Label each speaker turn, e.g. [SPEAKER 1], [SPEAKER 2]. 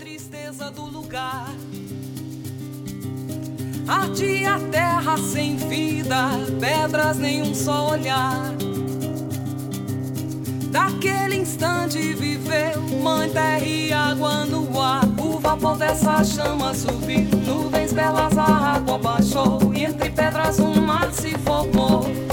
[SPEAKER 1] tristeza do lugar. Ardia a terra sem vida, pedras nenhum só olhar. Daquele instante viveu mãe terra e água no ar. O vapor dessa chama subiu, nuvens belas a água baixou, e entre pedras um mar se formou.